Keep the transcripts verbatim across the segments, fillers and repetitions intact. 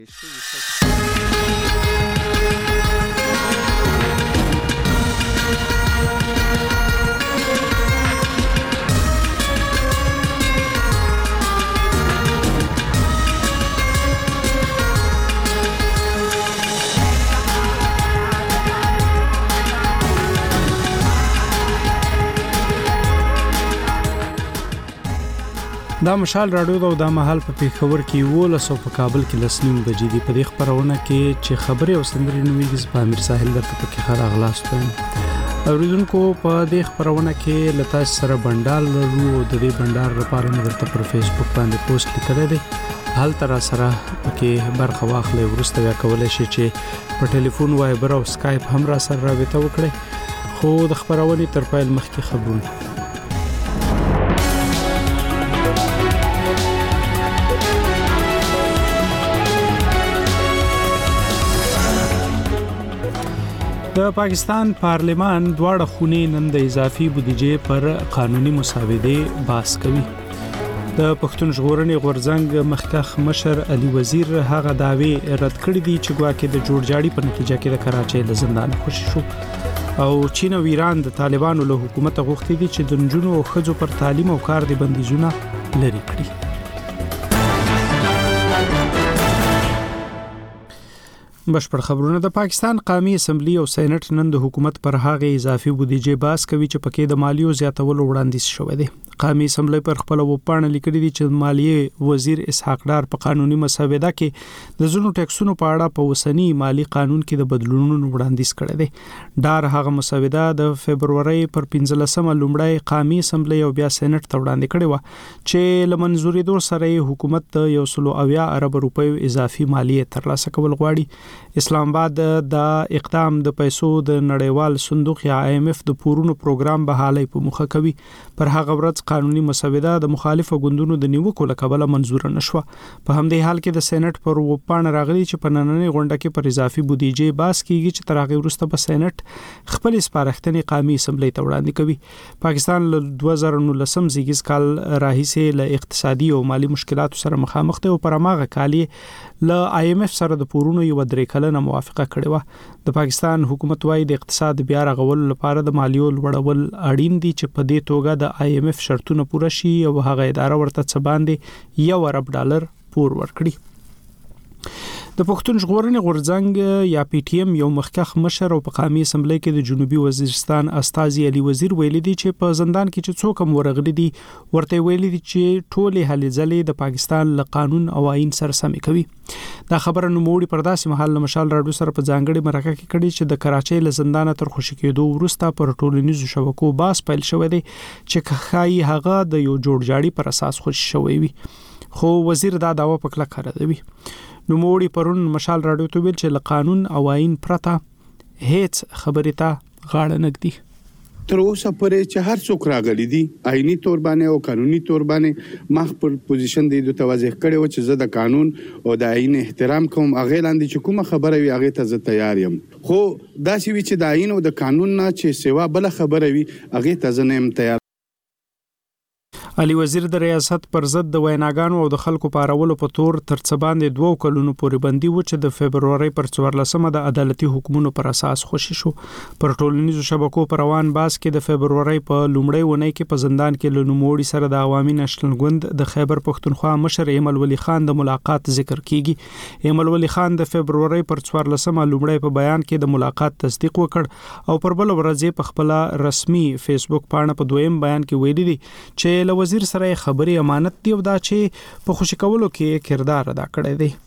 دا مشال راډیو دا, دا محل په پیښور کې ولس او په کابل کې لسنیم بجې دی. په دې خبرونه کې چې خبرې او سندرې نوې په امیر ساحل درته پکې خره اغلاست وایم. اوریدونکو په دې خبرونه کې لتا سره بندال لرو او د دې بندار لپاره مې درته پر فیسبوک باندې پوسټ لیکل دی. حال تر سره پکې برخه واخلې ورسته یا کولای شي چې په ټلیفون وایبر او سکایپ هم را سره رابطه وکړي. خو د خبرونه تر پایل مخکې خبرونه د پاکستان پارلمان دواړه خونې نن د اضافي بودیجې پر قانوني مسودې بحث کوي. د پښتون ژغورنې غورځنګ مخکخ مشر علي وزیر هغه داوی رد کړی دی چې ګواکې د جوړجاړي په نتیجه کې د کراچۍ له زندان خوشي شو او چین او ایران د طالبانو له حکومت غوښتي دي چې د نجونو او ښځو پر تعلیم او کار د بندیزونه لري کړي. بشپړ خبرونه. د پاکستان قومي اسمبلی او سېنات نن د حکومت پر هغه اضافي بودیجې باس کوي چې پکې د مالیو زیاتولو وړاندیز شوی دی. قومي اسمبلی پر خپل وپاڼه لیکلي دي چې مالیې وزیر اسحاق ډار په قانوني مسوده کې د زونو ټیکسونو په اړه په وسنی مالی قانون کې د بدلونونو وړاندیز کړی دی. ډار هغه مسوده د فبرवरी پر پنځلسمه لومړی قومي اسمبلی او بیا سېنات ته وړاندې کړې و چې لمنځوري دور سره حکومت د یو سل اویا ارب روپیو اضافي مالیه ترلاسه کول غواړي. اسلام آباد د اقدام د پیسو د نړیوال صندوق یا آی ایم اف د پورونو پروګرام بحالي په مخه کوي. پر هغه ورځ قانوني مسوده د مخالفو ګوندونو د نیوکو لکبله منزور نشوه. په همدې حال کې د سېنات پر وپاڼه راغلي چې په نننۍ غونډه کې پر اضافي بودیجې باس کیږي چې تر هغه وروسته په سېنات خپل سپارښتنې قومي اسمبلی ته وړاندې کوي. پاکستان له دوه زره نولسم زیږیز کال راهیسې له اقتصادي او مالی مشکلاتو سره مخامخ دی او پر هغه کال له آی ایم اف سره د پورونو یو درې کلنه موافقه کړې و. د پاکستان حکومت وايي د اقتصاد بیا رغولو لپاره د مالیو لوړول اړین دي چې په دې توګه د آی ایم اف شرطونه پوره شي او هغه اداره ورته څه باندې یو ارب ډالر پور ورکړي. د پښتون ژغورنې غورځنګ یا پی ټی ایم یو مخکخ مشر او په قومي اسمبلی کې د جنوبي وزیرستان استاذي علي وزیر ویلي دي چې په زندان کې چې څوک هم ورغلي دي ورته ویلي دي چې ټولې هلې ځلې د پاکستان له قانون او آئین سره سمې کوي. دا خبره نوموړي پر داسې مهال مشال راډیو سره په ځانګړي مرکه کې کړي چې د کراچۍ له زندان تر خوشی کېدو وروسته پر ټولنیزو شبکو باس پیل شوی دی چې ښایي هغه د یو جوړجاړي پر اساس خوشی شوی وي. خو وزیر دا داوا په کلک ردوي. نو موړي پرون مشال راډیو ته ویل چې له قانون او آئین پرته هیڅ خبرې ته غاړه نږدي. تر اوسه پورې چې هر څوک راغلي دي آئینی تور باندې او قانوني تور باندې مخ پر پوزیشن دی د توضیح کړي و چې زه د قانون او د آئین احترام کوم. هغه لاندې چې کومه خبره وي هغه ته زه تیار یم. خو دا چې وی چې د آئین او د قانون نه چې سوا بل خبره وي هغه ته زه نه یم تیار. علي وزیر د ریاست پر ضد د ویناګانو او د خلکو پارولو په تور تر څه باندې دوه کلونو پورې بندي و چې د فبرवरी پر څوارلسمه د عدالتي حکمونو پر اساس خوشی شو. پر ټولنیزو شبکو پر روان باس کې د فبرवरी په لومړۍ ونې کې په زندان کې له نوموړي سره د عوامي نېشنل ګوند د خیبر پښتونخوا مشر ایمل ولی خان د ملاقات ذکر کیږي. ایمل ولی خان د فبرवरी پر څوارلسمه لومړی په بیان کې د ملاقات تصدیق وکړ او پر بل ورځ په خپل رسمي فیسبوک پاڼه په دویم بیان کې ویلي دي چې وزیر سره خبري امانت دی او دا چې په خوشی کولو کې کردار ادا کړی دی.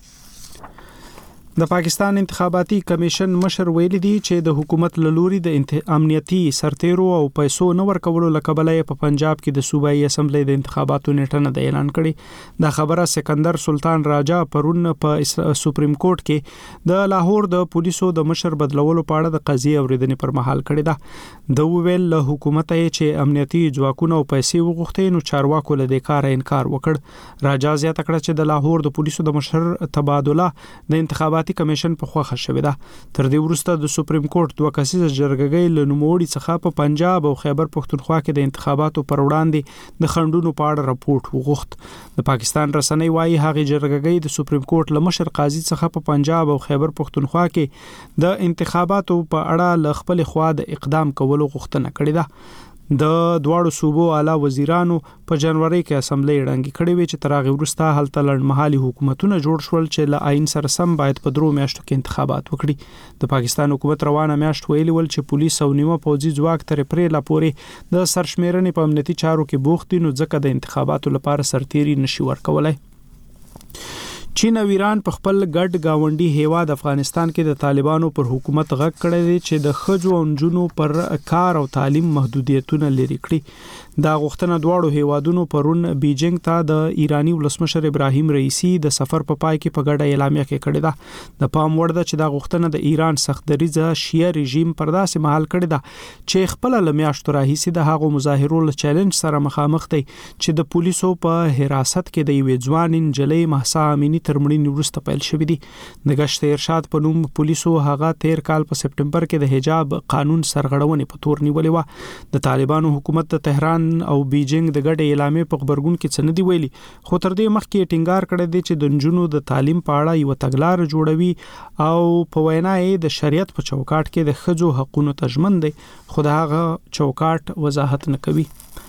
د پاکستان انتخاباتي کمیشن مشر ویلي دی چې د حکومت لوري د امنیتي سرتیرو او پیسو نه ورکولو لکبله په پنجاب کې د صوبایي اسمبلی د انتخاباتو نیټه نه اعلان کړي. دا خبره سکندر سلطان راجا پرون په سپریم کورټ کې د لاهور د پولیسو د مشر بدلولو په اړه د قضیې اوریدنې پر مهال کړي ده. د ویل له حکومت چې امنیتي ځواکونه او پیسې وغوښتي نو چارواکو له دې کار انکار وکړ. راجا زیاته کړه چې د لاهور د پولیسو د مشر تبادله د انتخاباتي انتخاباتي کمیشن په خوخه شوې ده. تر دې وروسته د سپریم کورټ دوه کسیزه جرګه له نوموړي څخه په پنجاب او خیبر پښتونخوا کې د انتخاباتو پر وړاندې د خندونو په اړه راپورټ وغوښت. د پاکستان رسنۍ وايي هغه جرګه د سپریم کورټ له مشر قاضي څخه په پنجاب او خیبر پښتونخوا کې د انتخاباتو په اړه ل خپل خوا د اقدام کولو غوښتنه کړې ده. د دواړو صوبو اعلی وزیرانو په جنوري کې اسمبلی ړنګ کړې وي چې تر هغه وروسته هلته لړمحالي حکومتونه جوړ شول چې له آئین سره سم باید په درو میاشتو کې انتخابات وکړي. د پاکستان حکومت روانه میاشت ویلي ول چې پولیس او نیمه پوځي ځواک تر پرې لا پورې د سرشمیرنې په امنیتي چارو کې بوخت دي، نو ځکه د انتخاباتو لپاره سرتیري نشي ورکولای. چین او ایران په خپل ګډ گاونډي هیواد افغانستان کې د طالبانو پر حکومت غږ کړی دی چې د ښځو او نجونو پر کار او تعلیم محدودیتونه لري کړي. دا غوښتنه دواړو هیوادونو پرون بیجینګ ته د ایرانی ولسمشر ابراهیم رئیسی د سفر په پای کې په ګډه اعلامیه کې کړې ده. د پام وړ ده چې دا غوښتنه د ایران سخت دریځه شیعه رژیم پر داسې مهال کړې ده چې خپل لمیاشتو راهیسي د هغو مظاهرو له چیلنج سره مخامخ دي چې د پولیسو په حراست کې د یوې ځوان نجلۍ مهسا امینی تر مړینې وروسته پیل شوې دي. د گشت ارشاد په نوم پولیسو هغه تیر کال په سپټمبر کې د حجاب قانون سرغړونې په تور نیولې و. د طالبانو حکومت د تهران او بیجینګ د ګډې اعلامیې په خبرګون کې څه نه دی ویلي، خو تر دې مخکې ټینګار کړی دی چې د نجونو د تعلیم په اړه یو تګلار جوړوي او په وینا یې د شریعت په چوکاټ کې د ښځو حقوقو ته ژمن دی، خو د هغه چوکاټ وضاحت نه کوي.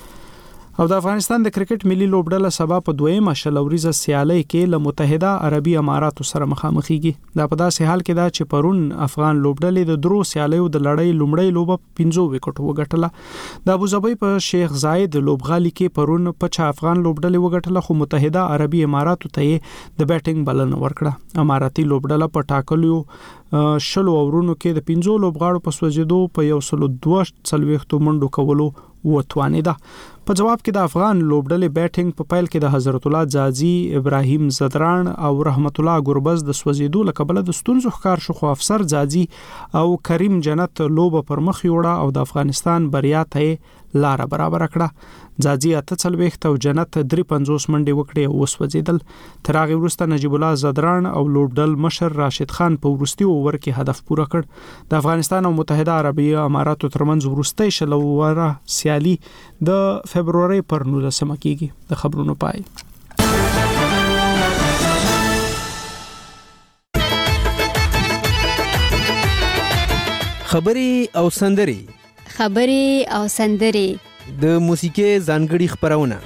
او د افغانستان د کرکټ ملي لوبډله سبا په دویمه شلوريزه سیالي کې له متحده عربي اماراتو سره مخامخېږي. دا په داسې حال کې دا چې پرون افغان لوبډلې د درو سیالیو د لړۍ لومړی لوبه پنځو وکټو وګټله. د ابوظبي په شیخ زاید لوبغالي کې پرون په چا افغان لوبډلې وګټله، خو متحده عربي اماراتو ته د بیټینګ بلنه ورکړه. اماراتي لوبډله په ټاکلو شلو اورونو کې د پنځو لوبغاړو په سوځېدو په یو سلو دوه څلوېښتو منډو کولو وتوانیده. په جواب کې د افغان لوبډلې بیټینګ په پیل کې د حضرت الله ځاځي، ابراهیم زدران او رحمت الله ګربز د سوځېدو له کبله د ستونزو ښکار شو، خو افسر ځاځي او کریم جنت لوبه پر مخ یوړه او د افغانستان بریا ته لار برابر کړه. ځاځي اته څلوېښت او جنت درې پنځوس منډې وکړې او وسوځېدل. تر هغه وروسته نجیب الله زدران او لوبډل مشر راشد خان په وروستي اوور کې هدف پوره کړ. د افغانستان او متحده عربي اماراتو ترمنځ وروستي شلوره سیالي د فبرवरी پر نولسمه کېږي. د خبرونو پای. خبري او سندري خبري او سندري د موسیقي ځانګړي خبرونه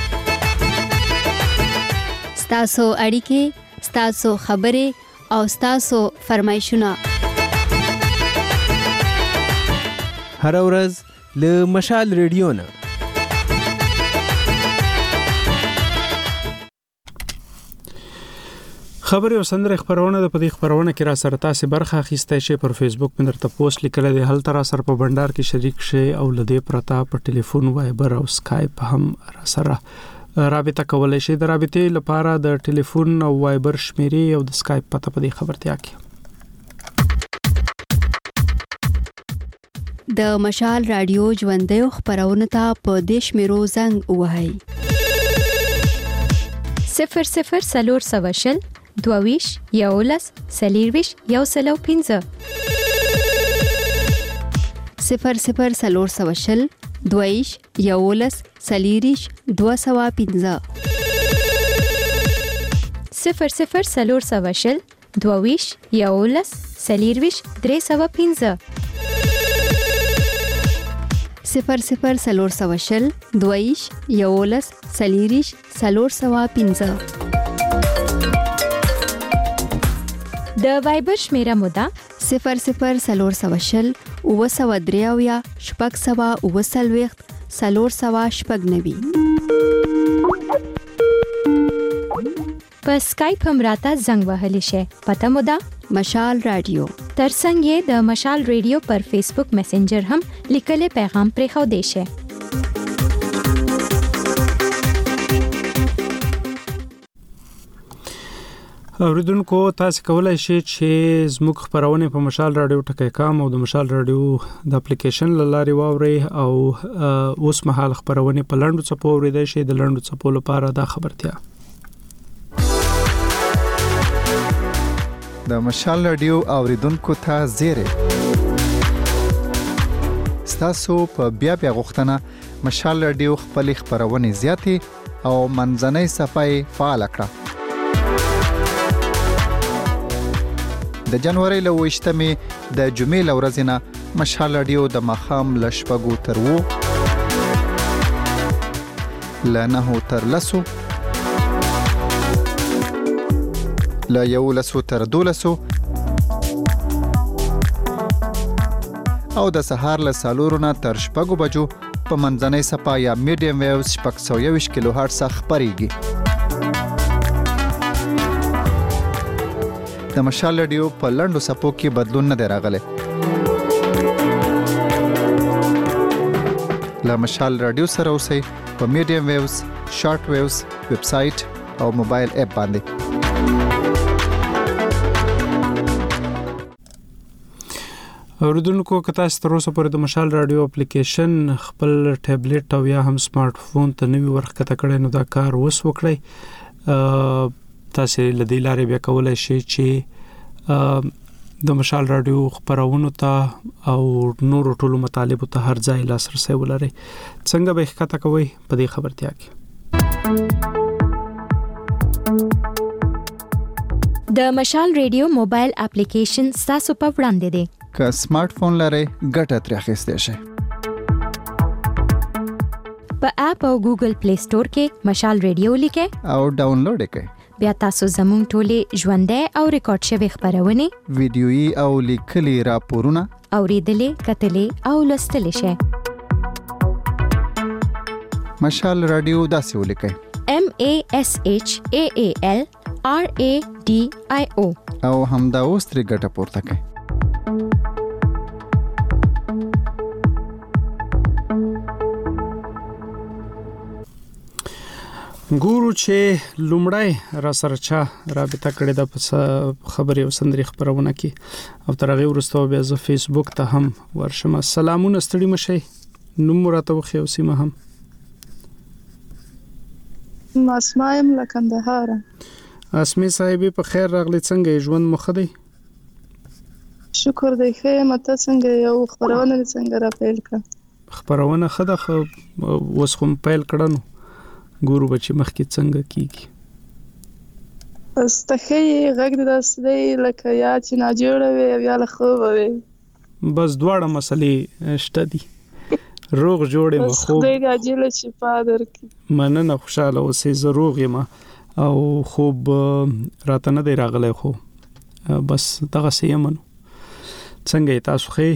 ستاسو اړیکې، ستاسو خبري او ستاسو فرمایشونه هر ورځ له مشال ریډیو نه. خبري او سندري خبرونه د پدې خبرونه کې را سره تاسو برخه اخیستئ شئ. پر فیسبوک باندې درته پوسټ لیکل دي، هل تر سره په بندر کې شریک شئ او لدې پرتا په ټلیفون، وایبر او اسکایپ هم را سره رابطه کولای شئ. د رابطې لپاره د ټلیفون او وایبر شمیرې او د اسکایپ پته په دې خبرتیا کې. د مشال رادیو ژوندۍ خبرونه ته په دیش میرو زنګ وهاي صفر صفر سلور سواشل دوویش یولس سلیرویش یو سلو پینزه صفر صفر سلور سواشل دوویش یولس سلیریش دو سوا پینزه صفر صفر سلور سواشل دوویش یولس سلیرویش درې سوا پینزه صفر صفر سلور سواشل دوویش یولس سلیریش سلور سوا پینزه. د وایبر شمیره مودا صفر صفر سلور سواشل او سوا دریاویا شپږ سوا او سلويخت سلور سوا شپږ نوي. په اسکایپ هم راته زنګ وهلی شي. پته مودا مشال رادیو. ترڅنګ یې د مشال رادیو پر فیسبوک میسنجر هم لیکل پیغام پرې خو دی شي. اوریدونکو تاسو کولای شئ چې زموږ خبرونه په مشال رادیو ټکی کام او د مشال رادیو د اپلیکیشن لاري واوري او اوس مهال خبرونه په لاندو څپو اوریدای شئ. د لاندو څپو لپاره دا خبرتیا د مشال رادیو اوریدونکو ته زیری ستاسو په بیا بیا غوښتنه مشال رادیو خپل خبرونه زیاتې او منځنۍ صفحه فعال کړه د جنوري له وشتمې د جمعې لورځ نه مشال رادیو د مخام لشپګو تر وو لنه تر لسو لا یو لسو تر دولسو او د سهار له سالورونه تر شپږو بجو په منځنۍ صفحه یا میډیم ویوز شپږ سوه یوویشت کیلو هرټز خپرېږي. د مشال رادیو په لنډو صفحو کې بدلون نه دی راغلی. له مشال رادیو سره اوسئ په میډیم ویوز، شارټ ویوز، ویب سایټ او موبایل اپ باندې. اوریدونکو که تاسو تر اوسه پورې د مشال رادیو اپلیکیشن خپل ټابلیټ او یا هم سمارټ فون ته نوی ورخکته کړئ نو دا کار وس وکړئ. تاسو له دې لارې بیا کولای شئ چې د مشال رادیو خبرونو ته او نورو ټولو مطالبو ته هر ځای لاسرسي ولرئ. څنګه به ښکته کوئ په دې خبرتیا کې؟ د مشال رادیو موبایل اپلیکیشن تاسو په وړاندې دی. که سمارټ فون لرئ ګټه ترې اخیستی شئ. په اپ او ګوګل پلی سٹور کې مشال رادیو لیکئ او ډاونلوډ یې کړئ. بیا تاسو زموږ ټولې ژوندۍ او ریکارډ شوې خبرونه، ویډیويي او لیکلي راپورونه اوریدلې، کتلې او لوستلې شئ. مشال رادیو داسې ولیکئ: M A S H A A L R A D I O او همدا اوس ترې ګټه پورته کړئ. ګورو چې لومړی را سره چا رابطه کړې ده په خبرې او سندري خبرونه کې او تر هغه وروسته بیا زه فیسبوک ته هم ورشم. سلامونه، ستړي مشئ. نوم راته وخی او سیمه هم. اسمایم له کندهار. اسمی صاحبې په خیر راغلی. څنګه ژوند مو ښه دی؟ شکر دی ښه یم. ته څنګه یو خبرونه څنګه را پیل کړه؟ خبرونه ښه ده، اوس خو پیل کړنو ګورو بچی مخکې څنګه کیږي. استخی غږ د داسې لکه یا چې ناجوړه وي یا له خوبه وي. بس دواړه مسلې شته دي. روغ جوړې مخ خوب خدای عاجل شفا درکړي. مننه، خوشاله اوسې. زه روغ یم او خوب راته نه دی راغلی، خو بس دغه څه یم. څنګه تاسو ښه؟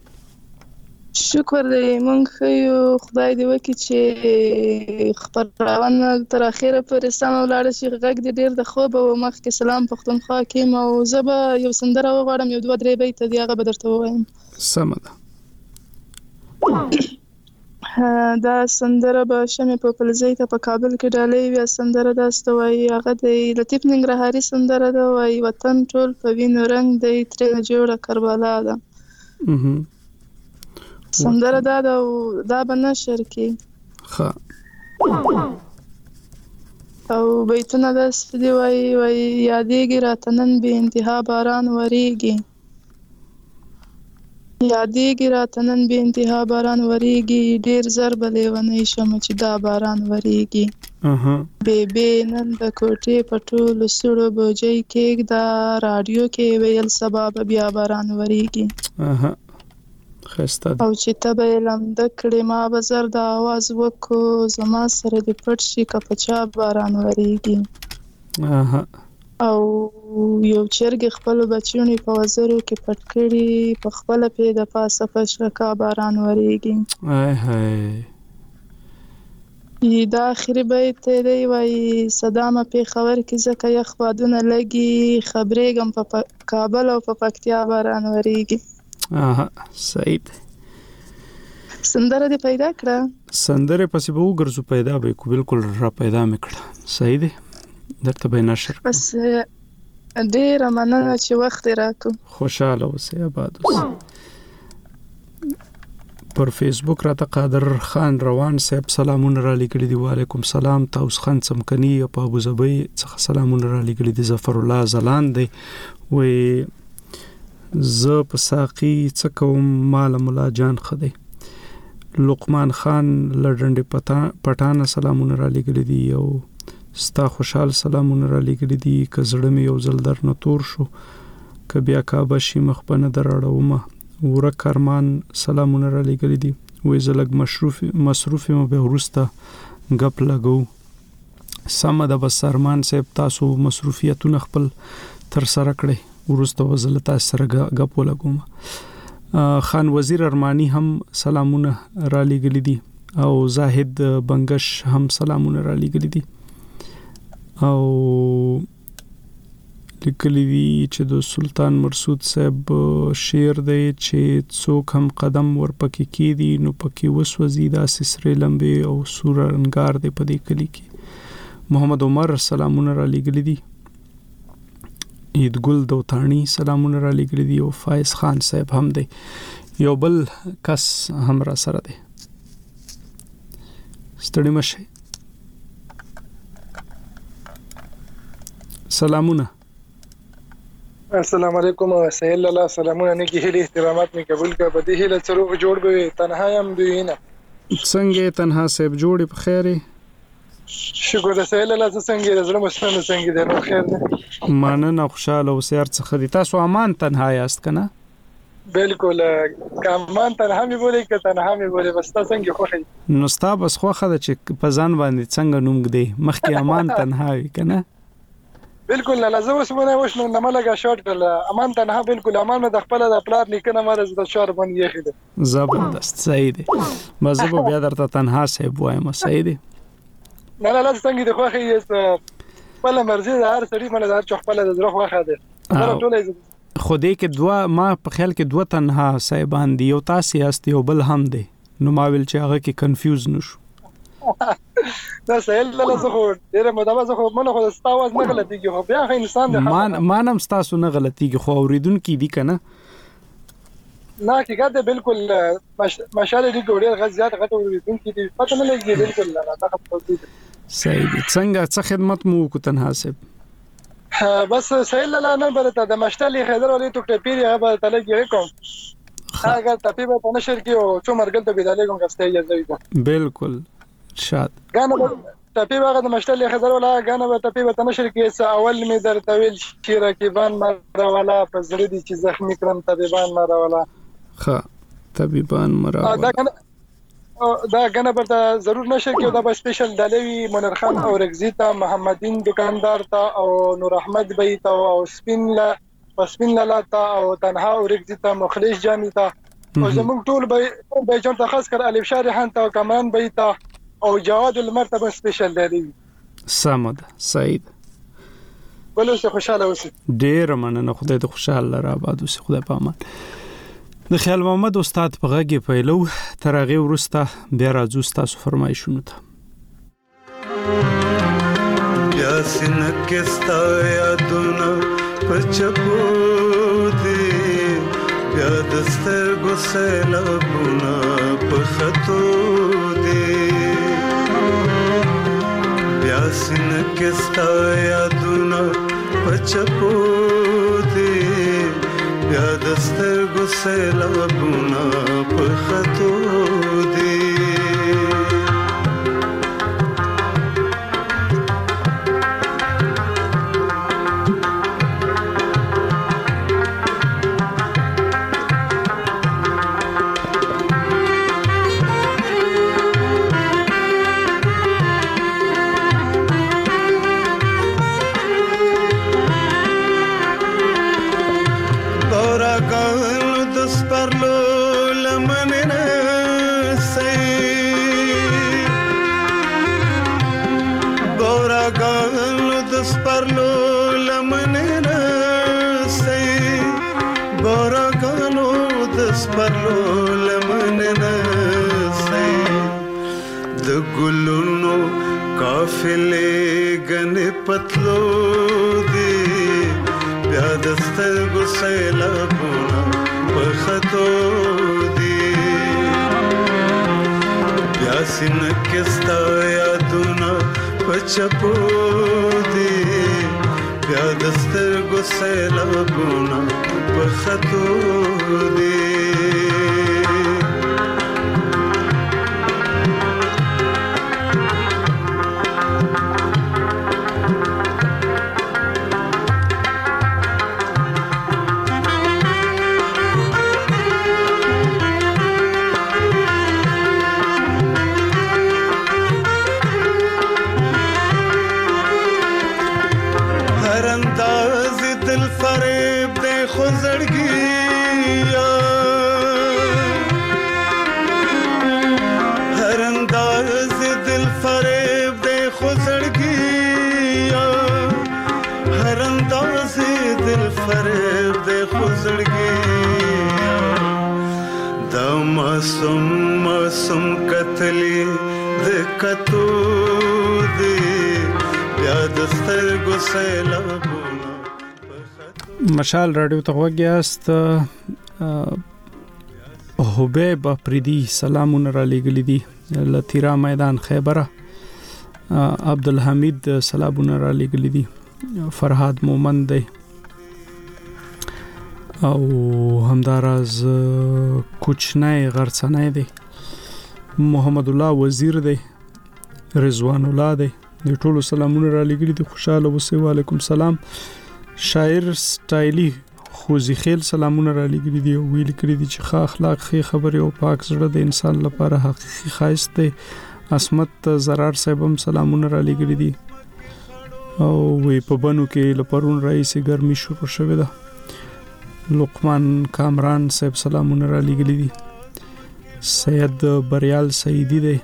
شکر دی مونږ ښه یو. خدای دې وکړي چې خبرونه تر اخره پورې سمه ولاړه شي. غږ دې ډېر د خوب او مخکې سلام پښتونخوا کې یم او زه به یو سندره وغواړم، یو دوه درې بیته دي هغه به درته ووایم. سمه ده. دا سندره به شمې په پلزۍ ته په کابل کې ډالۍ وي. سندره داسې ته وایي، هغه د لطیف ننګرهاري سندره ده. وایي وطن ټول په وینو رنګ دی، ترېنه جوړه کربلا ده. سندره دا دا دا به نشر کې ښه او بیتونه داسې دي. وایي وایي یادېږي راته نن بې انتها باران ورېږي، یادېږي راته نن بې انتها باران ورېږي، ډېر زر به لیونی شم چې دا باران ورېږي. بې بې نن د کوټې په ټولو سړو بوجۍ کېږده، راډیو کې ویل سبا به بیا باران ورېږي. او چې ته به یې لمده کړې ما به زر د آواز وکړو، زما سره دې پټ شي که په چا باران ورېږي. او یو چرګې خپلو بچیونې په وزرو کې پټ کړي، په خپله پې د پاسه په شرکا باران ورېږي. دا آخري بیت دی. وایي صدامه پېښور کې ځکه یخ بادونه لګي، خبرېږم په کابل او په پکتیا باران ورېږي. اها صحیح ده. سندره دې پیدا کړه؟ سندره پسې به وګرځو، پیدا به کو بالکل را پیدا میکړه. صحیح ده، درته به نشر بس ډېره مننه چې وخت راکو. خوشاله اوسې، آباد اوسې. پر فیسبوک راته قادر خان روان صاحب سلامونه را لګړي دي. وعلیکم سلام. تاوس خان څمکني په ابوظبي څخه سلامونه را لګړي دي. ظفر الله زلان دی وې ز په ساقي څه کوم مال مولا جان خدای. لقمان خان لړنډ پټان سلامونه را لګل دي او ستا خوشحال سلامونه را لګل دي. کزړه مې یو زل در نه تور شو ک بیا کعبه شي مخ په نه دراړومه ور کرمان سلامونه را لګل دي. وې زلګ مصروف مصروف مو به ورسته غپ لګو. سم د بسرمان صاحب تاسو مصروفیتونه خپل تر سره کړئ ورسته وزل تاسو سره غپ لګوم. خان وزیر ارمانی هم سلامونه را لګل دي او زاهد بنگش هم سلامونه را لګل دي او لیکلی دي چې د سلطان مرسود صاحب شعر دی چې څوک هم قدم ورپکې کیدی نو پکې وسوځي دا سسره لمبه او سورنګار دی په دې کلی کې. محمد عمر سلامونه را لګل دي. عید ګل دوتانی سلامونه را لګل دي او فایز خان صاحب هم دی. یو بل کس هم را سره دی. ستړي مشه. سلامونه. السلام علیکم و سهیل الله سلامونه نیکی هلی احترامات می قبول کا په دې هله چلو جوړ به تنها يم دوی نه څنګه تنها صاحب جوړ په خیره. شکر د سهیل الله څنګه د زړه مستنه څنګه دی نو خیر ده مننه خوشاله او سیر څخه دي. تاسو امان تنها یاست کنه؟ بالکل کامان تنها می بوله ک تنها می بوله بس تاسو څنګه خوخه نو ستا بس خوخه د چې په ځان باندې څنګه نوم دی مخکې امان تنها وي کنه؟ بالکل نه لازم وسمنه وښنه نه ملګه شارټ کړه امان تنها بالکل امان مې د خپل د پلار نیکنه مرز د شهر باندې یخیده. زبردست صحیح دی. مزه بیا درته تنها صاحب وایم صحیح دی. نه نه لازم څنګه د خوخه یې خپل مرزي د هر سړي مله د خپل د زړه خوخه ده. خو دې کې دوا ما په خیال کې دوه تنها صاحبان دي یو تاسو یاست یو بل هم دی نو ما ویل چې هغه کې کنفیوز نشو. دا سهیل له زخه ډیره مدامه زخه منه خو ستاواز نه غلطيږي خو بیا خو انسان دی. مان مانم تاسو نه غلطيږي خو اوریدونکو دي کنه نه کېګه بالکل ماشاءالله دي ګوري غزيات غته اوریدونکو دي پته نه لګي بالکل نه دا خبره صحیح دي. څنګه څه خدمت مو کو تنها صاحب؟ بس سهیل له نه برته د مشتلي خیدر ولې تو ټپيري هغه ته لګي کوم هغه تپیبه په نشر کې او څو مرګل ته بيدالې کوم کسته یې بالکل شاد غانه ټپی واغه د مشتل خزر ولا غانه به ټپی به تنشر کې اول می در طويل شي رکبان مر ولا په زړه دي چې زخمی کړم طبيبان مر ولا ښه طبيبان مر ولا دا غانه دا غانه به ضرور نشر کې دا به سپیشل دلوي منیر خان او رگزیتا محمدین دکاندار تا او نور احمد بیت او سپین لا سپین لا تا او تنها او رگزیتا مخلص جانی تا او زموږ ټول به به جون تخص کر الف شارحان تا کمان بیت او جواد المرتبه سپیشل دی. سمد سعید ولو څه خوشاله اوسئ. ډیر مننه خدای ته خوشاله را آباد اوسئ. خدای په امان. د خیال محمد استاد په غږی پیلو تر هغه ورسته بیا راځو تاسو فرمایشونه ته. بیا سینکستا یادونه پچپو دی بیا دستر ګسلابونه په خطو سینکستا یادونه پچپو دی بیا دستر ګسلابونه په خطو دی काफिले गने पतलो दे बया दस्तर गुसैला बुना बखतो दे बया सिनकस्ता यादुना पचपो दे بیا د سترګو سیلابونه په خطو دي मासूम मासूम कतली د کتو دی بیا د سترګو سیلابونه مشال رادیو ته وګیاست حبیب افریدی سلامونه را لګلی دي لتیرا میدان خیبره عبدالحمید سلامونه را لګلی دي فرهاد مومن دی او همداراز کوچنای غرڅنای دی محمد الله وزیر دی رضوان الله دی د ټولو سلامونه را لګلی دي خوشاله اوسئ وعلیکم سلام شاعر سټایلی خوځي خیل سلامونه را لګلی دي ویل کړی دي چې ښه اخلاق ښه خبره او پاک زړه د انسان لپاره حقيقي ښایست دی اسمت زرار صاحب هم سلامونه را لګلی دي او وی په بنو کې لپرون رئیس ګرمي شروع شوه ده لقمان کامران صاحب سلامونه را لګلی دي سید بریال سیدی دی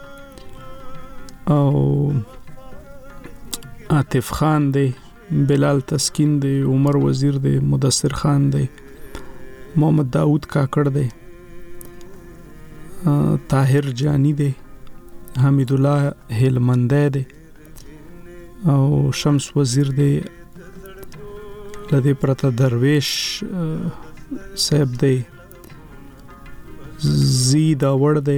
او عاطف خان دی بلال تسکین دی عمر وزیر دی مدثر خان دی محمد داود کاکړ دی طاهر جانی دی حمید الله هلمنده دی او شمس وزیر دی لدی پرتا درویش صاحب دی زید آور دی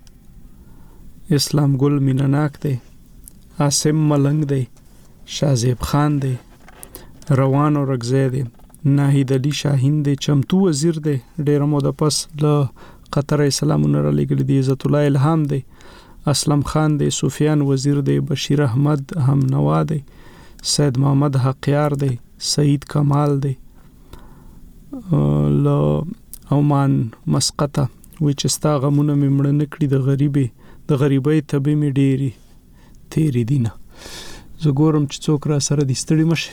اسلام گل مینناک دی عاصم ملنگ دی شازیب خان دی روان او رگزی دی ناهید علی شاهین دی چمتو وزیر دی ډیر مو د پس ل قطر سلامونه را لګل دی عزت الله الهام دی اسلم خان دی سفیان وزیر دی بشیر احمد هم نوا دی سید محمد حقیار دی سعید کمال دی ل اومان مسقطه وچ استا غمونه ممړه نکړي د غریبي د غریبۍ تبې می ډيري تیری دینه زه ګورم چې څوک را سره د ستړي مشه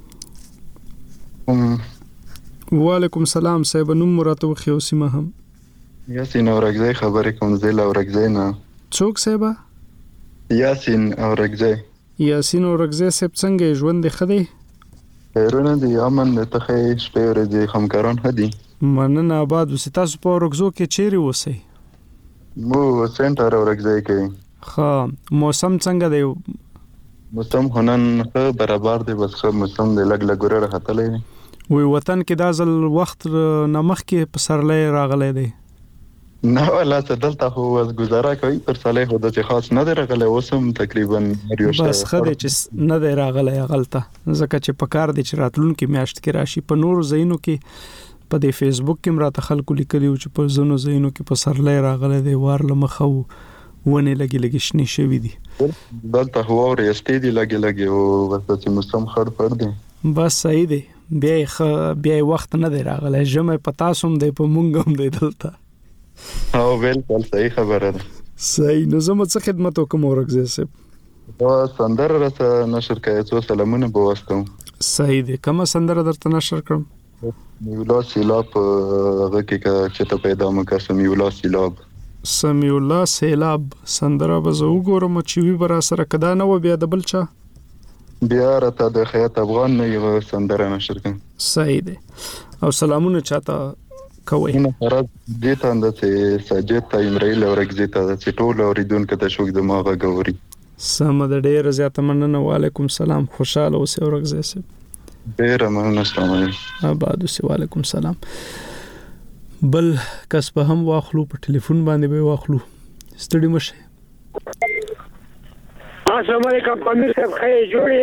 وعلیکم سلام صاحب نوم مراتب خیوسیمه هم یاسین اورګزی خبرې کوم زه لا اورګزی نه څوک صاحب یاسین اورګزی یاسین اورګزی صاحب څنګه ژوند خدي پرونه دی امن ته شپه ورځې همکاران هدي مننه آباد وسې تاسو په اورګزو کې چیرې اوسئ مو سنټر اورګزی کې ها موسم څنګه دی موسم هنن ښه برابر دی بس ښه موسم دی لګ لګ ور راغلی وی وطن کې دا ځل وخت نمخ کې په سرلې راغلی دی نه ولا څه دلته هو از گزاره کوي پر صالح هدا چې خاص نه درغله اوسم تقریبا ریوشته بس خدای چې نه درغله غلطه ځکه چې په کار دي چې راتلون کې میاشت کې راشي په نور زینو کې په دې فیسبوک کې مراته خلکو لیکلی چې په زونو زینو کې په سرلې راغله دی وار لمخو ونه لګي لګي شنی شوی دي دلته هو ورېستې دي لګي لګي او وسته چې موسم خړ پړ دی بس صحیح دی بیا بیا وخت نه دی راغله جمع پتا سوم دی په مونږ هم دی دلته او بالکل صحیح خبره ده صحیح نو زموږ څه خدمت وکم اورګزی صاحب دا سندره راته نشر کړئ څو سلامونه بوستم صحیح دی کومه سندره درته نشر کړم میولا سیلاب هغه کې چې ته پیدا مکه سمیولا سیلاب سمیولا سیلاب سندره به زه وګورم چې وی برا سره کدا نه و بیا د بلچا بیا راته د خیات افغان نه یو سندره نشر کړم صحیح دی او سلامونه چاته کوي نو فرض دې ته اند چې سجاد ته امرایل اورګزی ته چې ټول اوریدونکو ته شوق دماغه غوري سم د ډېر زیاته مننه وعلیکم سلام خوشاله اوسئ اورګزی صاحب ډېر مننه ستاسو آباد اوسئ وعلیکم سلام بل کس په هم واخلو په ټلیفون باندې به واخلو ستړي مشه السلام علیکم پامیر صاحب خیر جوړې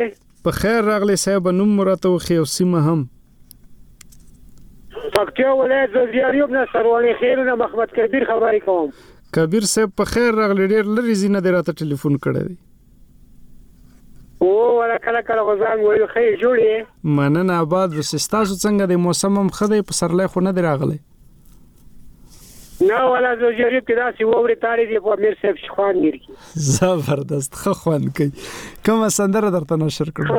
په خیر راغلی صاحب نوم مراته وخی او سیمه هم پکتیا ولایت زیاریوب نه سروالي خیرونه محمد کبیر خبرې کوم. کبیر صاحب په خیر راغلی ډیر لري زینه دراته ټلیفون کړی دی. او ولا کله کله غزان وایي خیر جوړې مننه آباد وسستاسو څنګه د موسم هم خدای په سرلای خو نه دی راغلی. نه ولا زیاریوب کې داسې ووري تاړي دی په میر صاحب خوان ګری زبردست خو خوان کوي. کومه سندره درته نشر کړم؟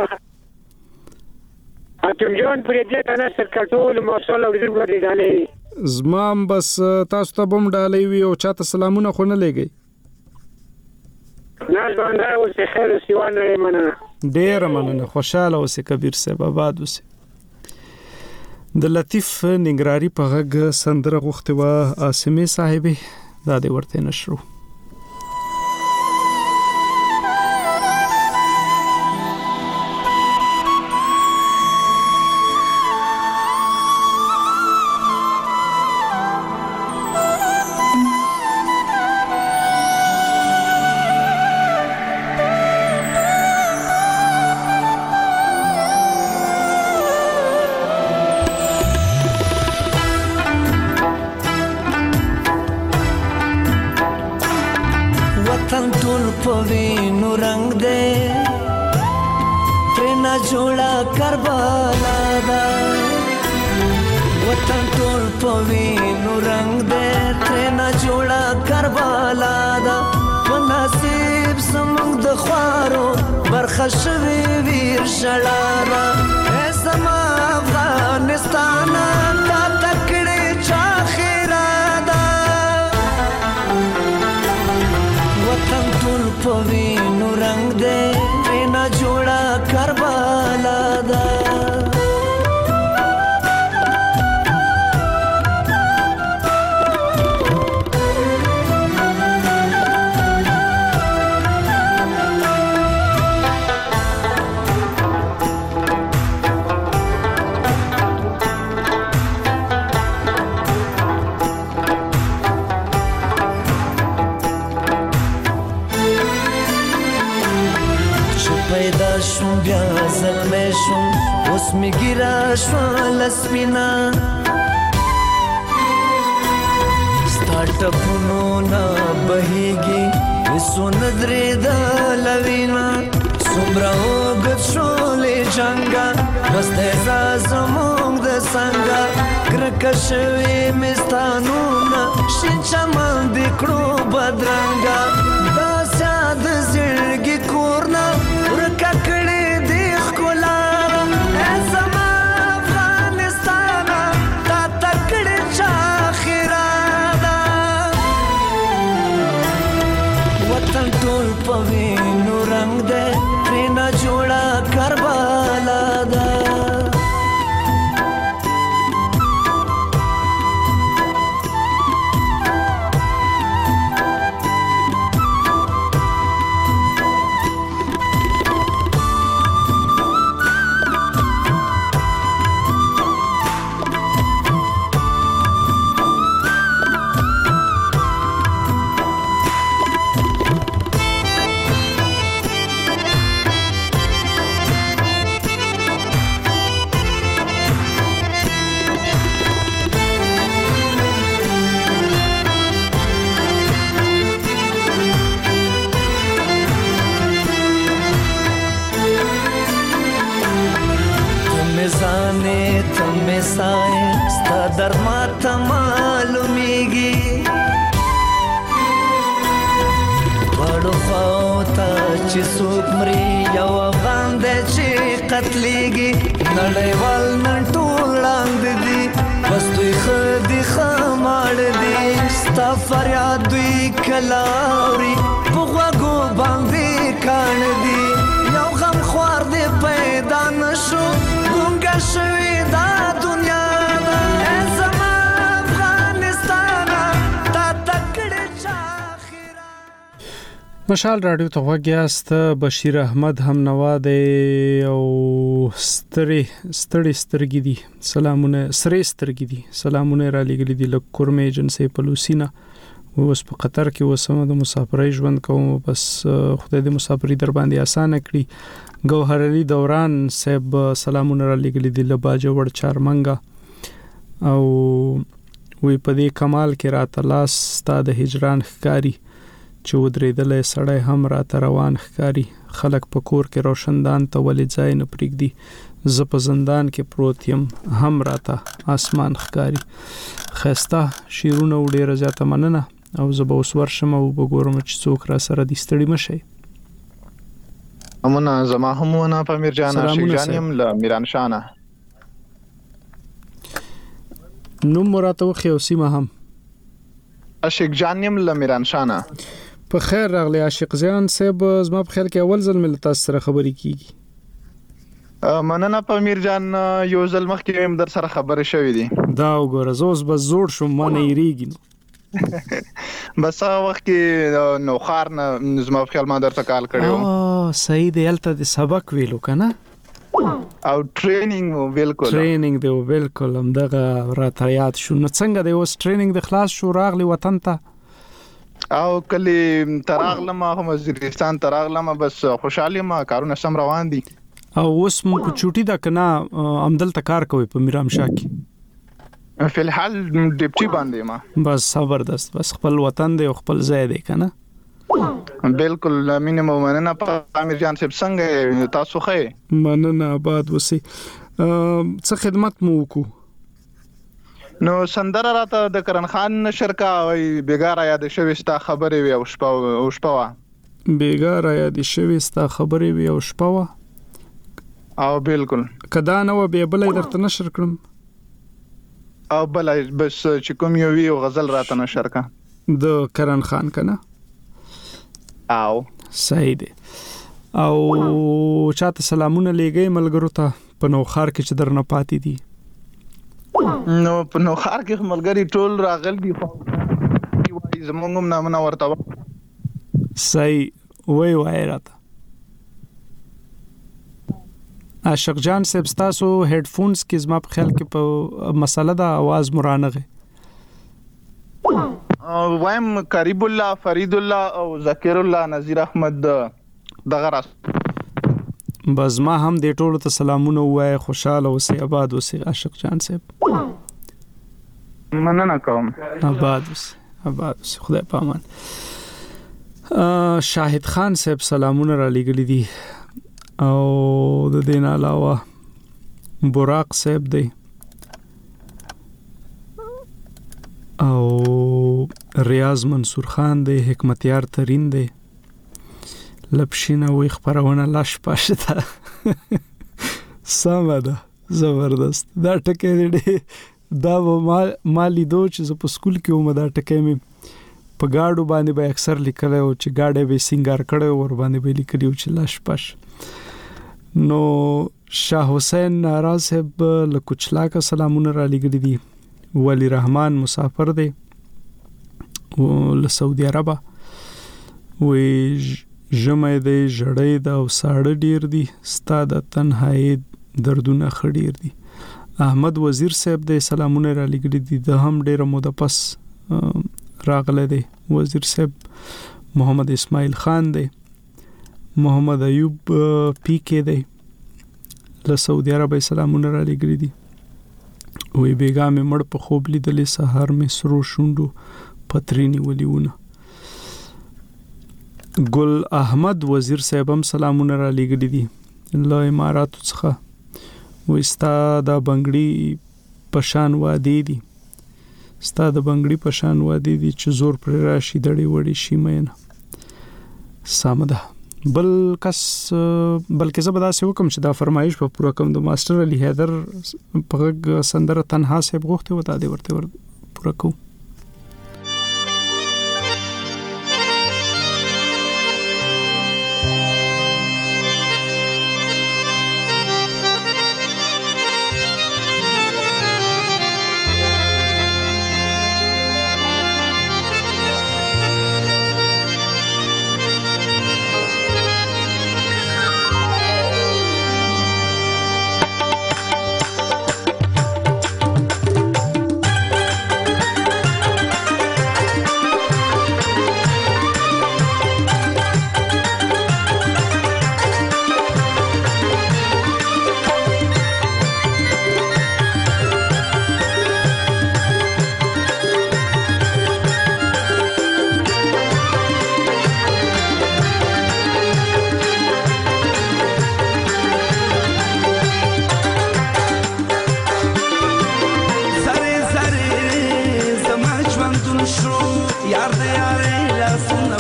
اته جون پرې دې کنه سرکټول ماشاءالله ورې ورې دالې زمام بس تاسو ته بم ډالې وی او چاته سلامونه خو نه لګي. نه باندې اوسه خیر سیوانه مننه ډیر مننه خوشاله اوسه کبیر صاحب آباد اوسه. د لطیف نګراری په غږ سندره غوښته وا اسمه صاحب دا دې ورته نشرو. خشوي ویر شلارا اسما افغانستان تا تکړه چا خیرادا وطن ټول په وینو رنگ دې نه جوړا کربلا دا اوس می ګرا شو لسمینا سٹارټ اپونو نا بهيږي وسو نظرې د لوینا سمراو ګښولې جنگا مست زمونږ د څنګه کرکشوي مستانو نا شینچا مان د کړو بدرنګا دا ساده زړګي کورنا ورکا کړې پوینو رنگ دے پرینا جوڑا کربلا دا ستا در ما ته معلومیږي وړو خواو ته چې څوک مري یو افغان دی چې قتلیږي نړیوال نن ټول ړاندې دي بس دوی ښه دي ښه ماړه دي ستا فریاد دوی کله اوري په غوږو باندې کاڼه دي یو غمخوار دی پیدا نه شو ګونګه شوې دا دنیا مشال رادیو ته وګیاست بشیر احمد هم نوا دی او ستړي ستړي سترګې دي سلامونه سره سترګې دي سلامونه را لګلې دي لکورمه ایجنسي پلوسینا اوس په قطر کې وسمه د مسافرۍ ژوند کوم بس خدای دې مسافرۍ در باندې اسانه کړي. ګوهر علي دوران صاحب سلامونه را لګلې دي له باجوړ چارمنګا او وی په دې کمال کې راته لاس ستا د هجران ښکاری چې ودرېدلې سړی هم راته روان ښکاری. خلک په کور کې روشندان ته ولې ځای نه پرېږدي زه په زندان کې پروت یم هم راته آسمان ښکاری. ښایسته شعرونه و ډېره زیاته مننه او زه به اوس ورشم او وګورم چې څوک را سره دي ستړي مه شئ. امونه زما هم ونه په امیر جان عاشق جان یم له میرانشانه نوم مراته وخی او سیمه هم عاشق جان یم له میرانشانه. په خیر راغلی عاشق جان صاحب زما په خیال کې اول ځل مې له تاسو سره خبرې کیږي. مننه په امیر جان یو ځل مخکې هم در سره خبرې شوې دي. دا وګوره زه اوس بس زوړ شوم ما نه یریږي نو بس هغه وخت کې نو خار نه زما په خیال ما درته کال کړی وم. او صحیح دی هلته د سبق ویلو که نه او ټریننګ بالکل ټریننګ دی بالکل همدغه راته یاد شو. نو څنګه دی اوس ټریننګ د خلاص شو راغلی وطن ته او کلی تراغلم هم وزیرستان تراغلم بس خوشحالي ما کارونه سم روان دي. او اوس مو په چوټي دا کنه عمدلته کار کوي په میرامشاه کې فی الحال ډیپټي باندې ما بس زبردست بس خپل وطن دی او خپل ځای دی کنه بالکل مینیمم مننه په امیر جان صاحب څنګه تاسو ښه مننه آباد وسی څه خدمت مو وکړو. نو سندره راته د کرن خان نشر کا وای بیګاره یاد شوي ستا خبرې وي او شپه او شپه بیګاره یاد شوي ستا خبرې وي او شپه او بالکل کدا نو به بلې درته نشر کړم او بلې بس چې کوم یو وی غزل راته نشر کا د کرن خان کنه او صحیح دی. او چاته سلامونه لېږئ ملګرو ته په نوخار کې چې درنه پاتې دي. نو په نوخار کې ملګری ټول راغل دي خو زمونږ هم نامونه ورته صحیح وای وای راته. عاشق جان صاحب ستاسو هډ فونز کې زما په خیال کې په مسله د आवाज مرانغه وایم قریب الله فرید الله او ذکر الله نذیر احمد دغه راس بس ما هم دې ټولو ته سلامونه وای خوشاله اوسئ آباد اوسئ عاشق جان صاحب مننه کوم. آباد اوسئ آباد اوسئ خدای پامان. شاهد خان صاحب سلامونه را لګلی دي او د دې نه علاوه براق صاحب دی او ریاض منصور خان دی حکمتیار ترین دی لپشینه وی خبرونه لاش پاشته سمه ده زبردست دا ټکې دی دا ما مالی دو چې په سکول کې ومه دا ټکې مې په گاډو باندې به اکثر لیکل او چې گاډه به سنگار کړو ور باندې به لیکلی چې لاش پاش. نو شاه حسین ناراض صاحب له کوچلا کا سلامونه را لګړي دي. ولی رحمان مسافر دی له سعودي عربه وی جمعه دی جړې دا او ساړه ډیر دي ستا د تنهایی دردونه خډیر دي. احمد وزیر صاحب دی سلامونه را لګړي دي د هم ډیره موده پس راغله دی. وزیر صاحب محمد اسماعیل خان دی محمد ایوب پی کې دی له سعودي عربه سلامونه را لګړي دي. وی بیګا مې مړ په خوب لیدلې سهار مې سرو شوندو پترینی ولیونه. ګل احمد وزیر صاحب هم سلامونه را لګړي دي له اماراتو څخه وی ستا د بنگړي پشان وادي دي ستا د بنگړي پشان وادي دي چې زور پر راشي دړي وړي شي مینه سامده بل کس بلکې زه به داسې وکم چې دا فرمایش په پوره کوم د ماستر علي حیدر په سندره تنها صاحب غوښتي و دا دې ورته ور پوره کوم.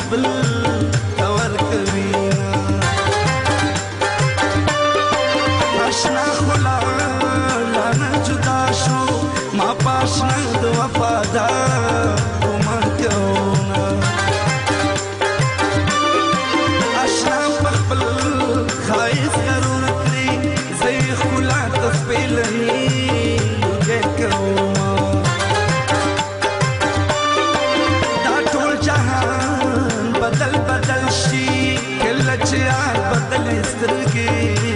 بل تور کوي آشنا خلا لانا جدا شو ما پاشنا د وفادار کومن کونا آشنا خپل خایس کرون کړی زې خلا تسپلني ګر کوما دا ټول جهان بدل بدل شي کله چې بدل سترګي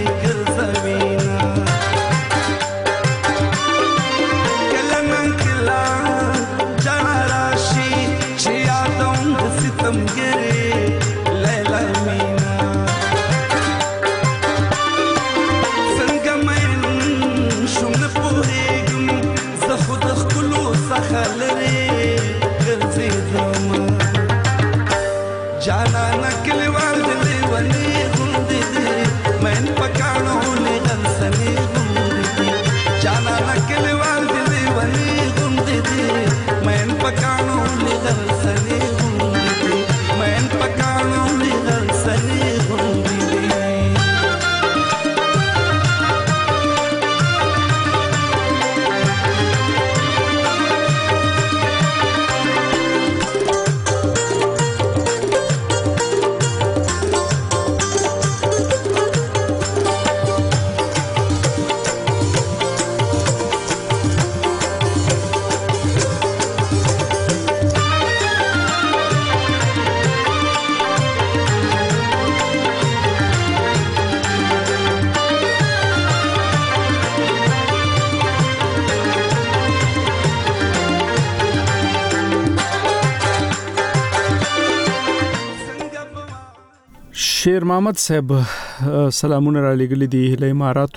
شیر محمد صاحب سلامونه را لګل دي له اماراتو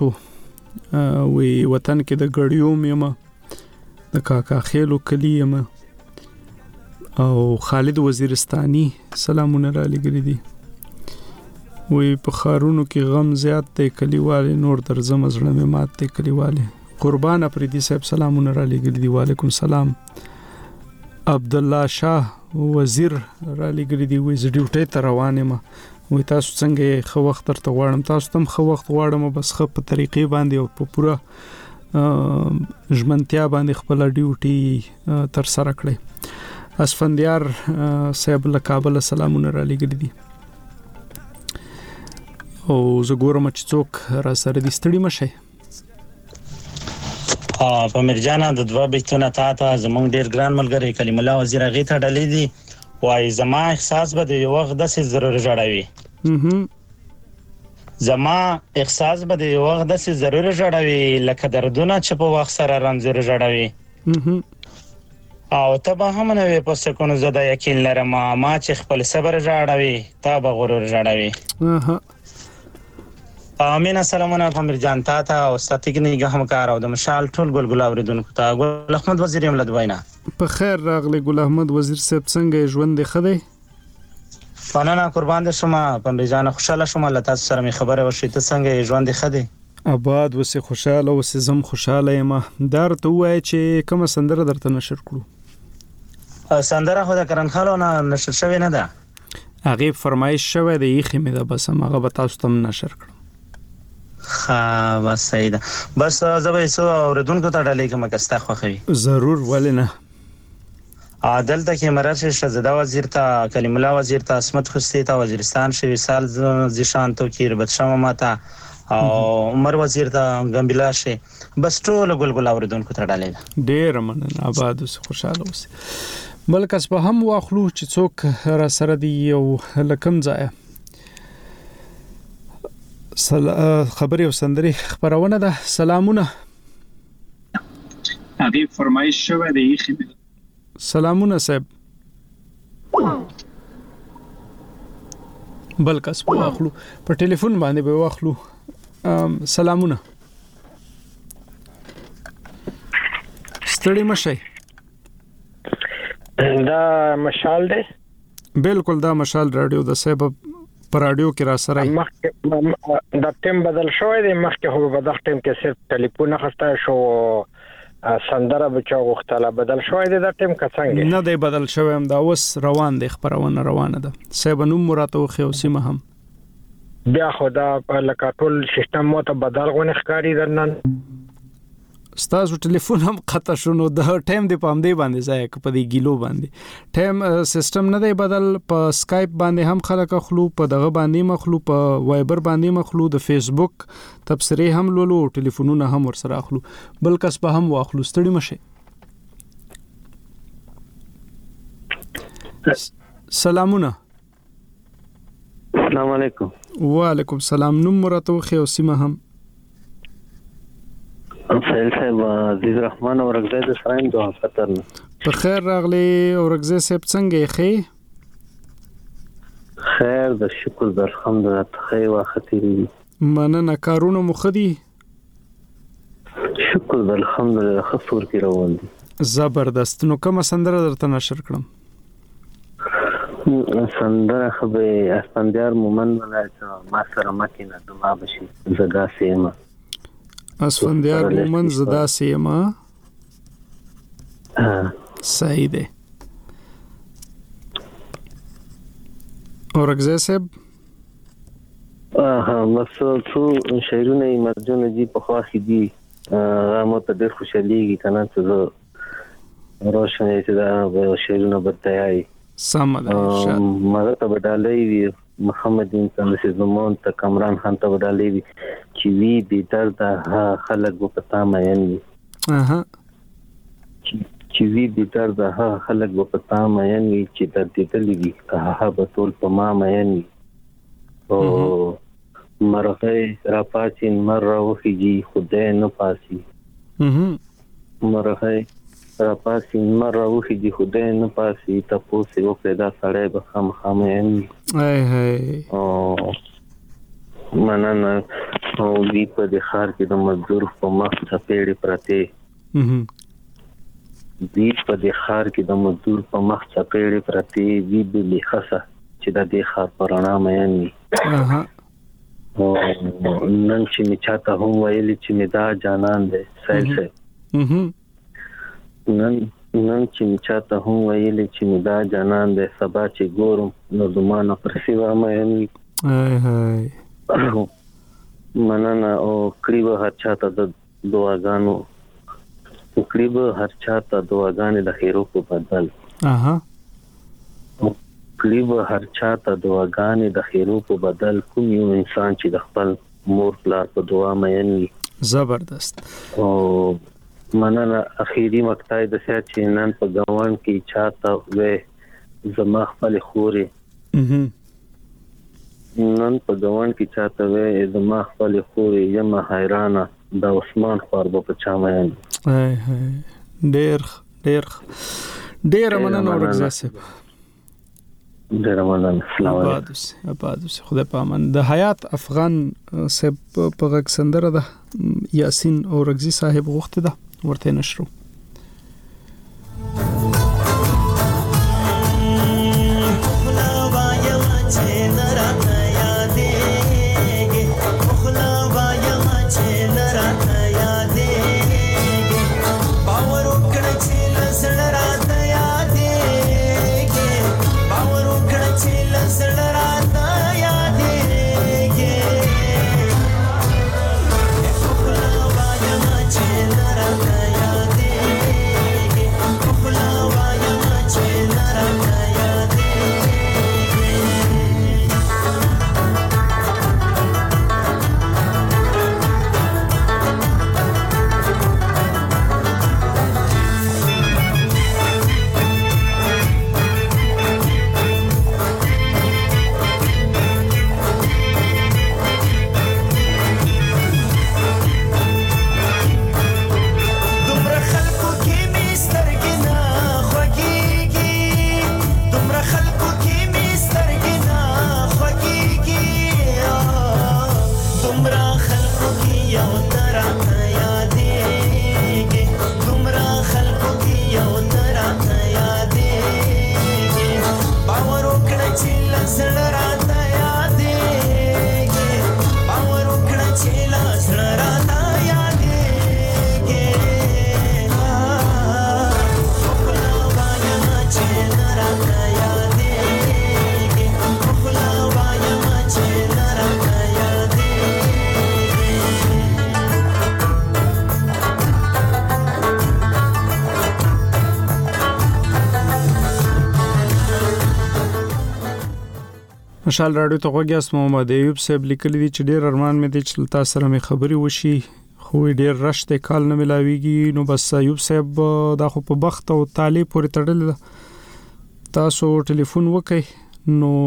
وی وطن کې د ګړیو مېما د کاکا خېلو کلی یم او خالد وزیرستاني سلامونه را لګل دي وی په خارونو کې غم زیات دی کلیواله نور درځم زړه مې مات دی کلیواله قربان افریدي صاحب سلامونه را لګل دي وعلیکم سلام عبد الله شاه وزیر را لګل دي وی ز ډیوټي ته روانه ما وې تاسو څنګه خو وخت تر غواړم تاسو تم خو وخت غواړم بس خو په طریقې باندې او په پوره ژمنتیا باندې خپل ډیوټي تر سره کړې اسفندیار صاحب له کابل سلامونه را لګل دي او زه ګورم چې څوک را سره دي ستړي مشه ا په مرجانا د دوه بیتونه تا ته زمونږ ډیر ګران ملګری کلیم الله وزیر غی ته ډلې دي وای زما احساس به د یو وخت د سې ضرر جوړوي زما احساس به د یو وخت د سې ضرر جوړوي لکه دردونه چې په وخت سره رنځور جوړوي او ته به هم نه وي په سکونو زده یقین لرم ما چې خپل صبر جوړوي تا به غرور جوړوي امین سلامونه په مرجان تا ته او ستګ نه هم کار او د مشال ټول ګل ګل اوریدونکو ته ګل احمد وزیر یم لدوینا په خیر راغلی ګل احمد وزیر صاحب څنګه ژوند دی خدای فنانا قربان دې شمه په مرجان خوشاله شمه لته سره می خبره وشي ته څنګه ژوند دی خدای آباد وسه خوشاله وسه زم خوشاله یم در ته وای چې کوم سندره درته نشر کړو سندره خو د کرن خالو نه نشر شوی نه ده هغه فرمایش شوی دی خې مې ده بس هغه به تاسو تم نشر کړو ها بس سیدا بس زبې سو اوردونکو ته ډالې کوم کستا خوخوي ضرور ولنه عادل ته کې مرشه شهزاده وزیر ته کلیم الله وزیر ته اسمت خستی ته وزیرستان شوی سال زیشان تو کې ربط شمه ماته او عمر وزیر ته غمبلا شي بس ټول ګلګل اوردونکو ته ډالې ډېر مننه آباد اوسه خوشاله اوسه بلکې اس په هم واخلو چې څوک را سره دی او لکم ځای سل... خبري او سندري خبرونه ده سلامونه هغه فرمایش شوه دی خې سلامونه صاحب بلکې اس په واخلو په ټلیفون باندې به واخلو سلامونه ستړي مشه دا مشال دی بالکل دا مشال رادیو د سبب پر رادیو کې را سره د ټیم بدل شوی دی مخکې هو په دغه ټیم کې صرف ټلیفون خسته شو سندره بچا غختله بدل شوې د ټیم کڅنګ نه دی بدل شوی هم دا اوس روان دی خبرونه روانه ده صاحب نوم مراته خو سیمه هم بیا خدا لکه ټول سیستم مو ته بدل غونې ښکاری درنن ستاسو ټلیفون هم قطع شونو د ټایم دی پام دی باندې ځای په دی ګیلو باندې ټایم سیستم نه دی بدل په سکایپ باندې هم خلک خلو په دغه باندې مخلو په وایبر باندې مخلو د فیسبوک تبصره هم لولو ټلیفونونه هم ور سره اخلو بل کس به هم واخلو ستړي مشه سلامونه السلام علیکم وعلیکم السلام نوم مراتو خو سیمه هم سهیل صاحب عزیز رحمان اورګزی د سرایم دوه خطر نه په خیر راغلی اورګزی صاحب څنګه ښه خیر د شکر د الحمدلله خیر واختي مننه کارونه مخدي شکر د الحمدلله خفور کی روان دي زبردست نو کوم سندره درته نشر کړم سندره خو به اسپندیار مومن ولایت ما سره مکینه دما بشي زګا سیمه اسفندیار مومن زدا سیما صحیح ده اورګزی صاحب اه بس څو شعرونه مرجون جی په خواخي دي مو ته ډېر خوشاليږي کنه چې روشن چې دا شعرونه بتایي سم ده مګر ته بدلې وي محمد انسان د زمون ته کامران خان ته بدلې وي چې وی به درد ها خلک په تامه یعنی اها چې وی به درد ها خلک په تامه یعنی چې د دې تلوي که ها په ټول په ما یعنی او مرغه را پاتین مر راوخیږي خدای نه پاسي اها مرغه را پاتین مر راوخیږي خدای نه پاسي تاسو یو پیدا سړی به خام خام یعنی ای هی او مننه او دی په د خار کې د مزدور په مخ چپېړې پرته دی په د خار کې د مزدور په مخ چپېړې پرته وی بلی خاصه چې د دې خار پرانا مې ني اها او نن چې می چاته هم ویل چې می دا جانان دې سهل سه اها نن نن چې می چاته هم ویل چې می دا جانان دې سبا چې ګورم نو زمانه پر سیوا مې ني ای هی مننه او کریبه هر چاته د دعاګانو کریبه هر چاته دعاګانې د خیرو په بدل اها کریبه هر چاته دعاګانې د خیرو په بدل کوم یو انسان چې د خپل مور پلار په دعا مېن وي زبردست او مننه اخیری مقطع د سیا چې نن په ګوان کې چاته وې زما خپل خوري اها نن په ګوان کې چاته وې زما خپل خوري یم حیرانه د عثمان خوربو په چامن ای هی ډیر ډیر ډیر مننه اورګزی صاحب ډیر مننه السلام علیکم آبادوس آبادوس خدای پامن د حیات افغان صاحب په غږ سندره ده یاسین اورګزی صاحب غوښته ده ورته نشرو Yeah. مشال راډیو ته غوږیاست. محمد ایوب صاحب لیکلی دی چې ډیر ارمان مې دی چې تاسو سره مې خبري وشي خو ډیر رش ته کال نه ملاويږي. نو بس ایوب صاحب دا خو په بخت او طالب پورې تړل تاسو ټلیفون وکړئ نو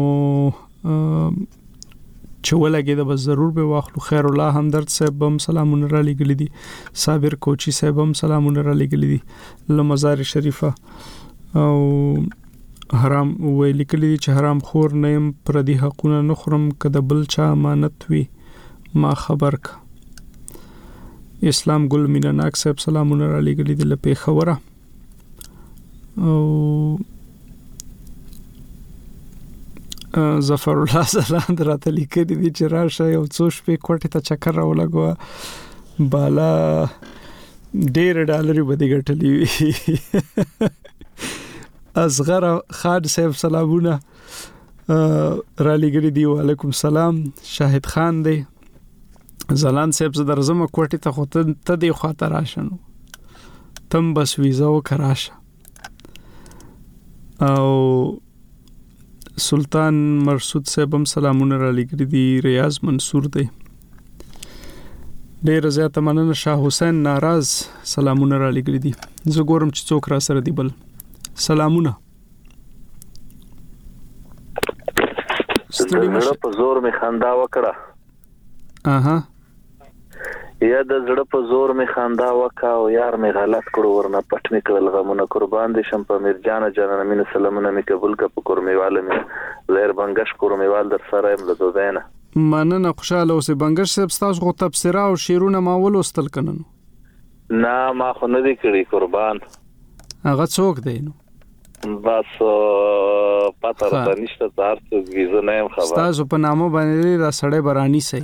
چې ولګي دا بس ضرور به واخلو. خیر الله همدرد صاحب هم سلامونه را لګلی دي. صابر کوچی صاحب هم سلامونه را لګلی دي له مزار شریفه. او حرام وې لیکلی چې حرام خور نیم پر دې حقونه نخرم کده بل چا امانت وي ما خبر ک. اسلام ګل میناناک صاحب سلامونه را لګلی دي لپاره خبره. او ظفر الله زلاند راته لیکلی دي چې راشه یو څو شپې کوټه ته چکر راولګو بالا ډېر ډالر به دې ګټلی وي. اصغر خان صاحب سلامونه را لګری دی. وعلیکم سلام. شاهد خان دی. زلان صاحب زه درځم کوټه ته خو ته دی خاطر راشنو تم بس ویزا وکراشه. او سلطان مرسود صاحب هم سلامونه را لګری دی. ریاض منصور دی. ډیر زیاته مننه. شاه حسین ناراض سلامونه را لګری دی. زه ګورم چې څوک را سره دی بل. سلامونه. ستړي مشه په زور می خندا وکړه. اها یا د زړه په زور می خندا وکا او یار می غلط کړو ورنه پټ می کړل غمونه قربان دي شم په میرجان جانان مين سلامونه می قبول ک په کورمیواله می زهر بنگش کورمیوال در سره ام له دوبینه. مننه خوشاله اوسه. بنگش صاحب تاسو غو تفسیره او شیرونه ما ولوستل کنن؟ نه ما خو نه دي کړی قربان. هغه څوک دی نو؟ بس پته راته نشته تار څه ویزه نه يم خبر. تاسو په نامو باندې را سړې برانی سي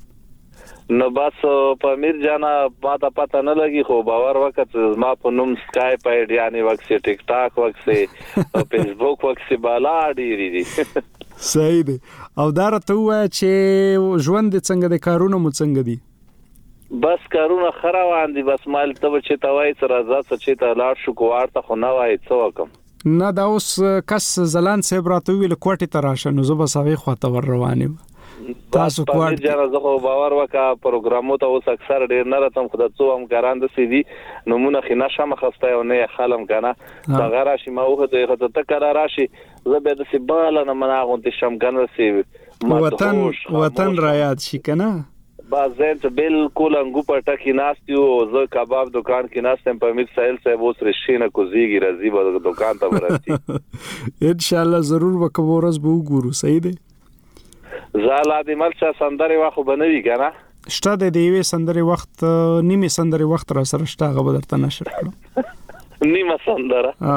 نو بس په میر جانا پاته پته نه لګي خو باور وکړه ما په نوم سکای پاید یعنی وکسي ټیک ټاک وکسي فیسبوک وکسي بالا ډیری دي. صحیح دی. او دا راته وای چې ژوند څنګه د کارونو مو څنګه دي؟ بس کارونه خروان دي. بس مال ته چې توای سره ځات چې ته لاړ شو کوارته خو نه وای څه وکم. نه دا اوس کس زلان صاحب راته ویل کوټه ته راشه نو زه به سوي خواته ور روانم. تاسو کوټه جره زه خو باور وکا پروګرامو ته اوس اکثر ډیر نه راتم خو د څو هم ګران د سي دي نمونه خنه شمه خسته او نه خالم کنه دا غراشي ما وخت ته ته کرا راشي زه به د سیبال نه مناغون ته شم کنه سی وطن وطن را یاد شي کنه. بازن ته بالکل انګو پټه کې ناستیو زه کباب دکان کې ناستم په میر سایل صاحب اوس رشینه کوزيږي راځي به دکان ته ورسي ان شاء الله ضرور وکورز به وګورو. صحیح دی. زاله د مرچا سندري واخو بنوي کنه شته د دیوې سندري وخت نیمه سندري وخت را سره شته غو درته نشر کړم نیمه سندره.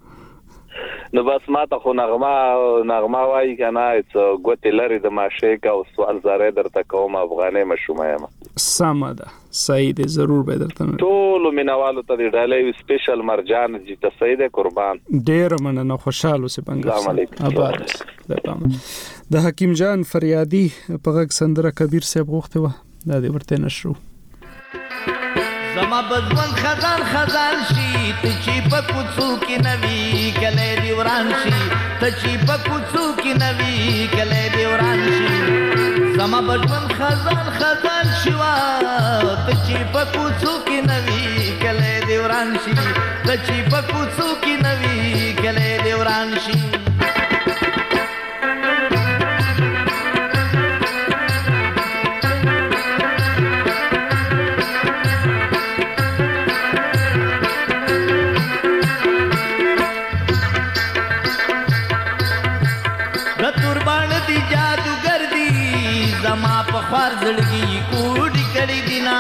نو بس ما ته خو نغمه نغمه وای کنه چې ګوتې لري د ماشه کا او سوال زاره درته کوم افغاني مشومه یم. سمده. صحیح دی. ضرور به درته ټول مینوالو ته د ډالۍ سپیشل مرجان چې ته سید قربان. ډیر مننه. خوشاله اوسې بنګ. السلام علیکم. آباد. د حکیم جان فریادي په غږ سندره کبیر صاحب غوښته و دا دې ورته نشرو. زما بزمن خزان خزان شي ته چې په کوڅو کې نوي کله دی وران شي ته چې په کوڅو کې نوي کله دی وران شي. زما بزمن خزان خزان شي وا ته چې په کوڅو کې نوي کله دی وران شي ته چې په کوڅو کې نوي کله دی وران شي. زما په خوار زړګي کوډي کړي دینا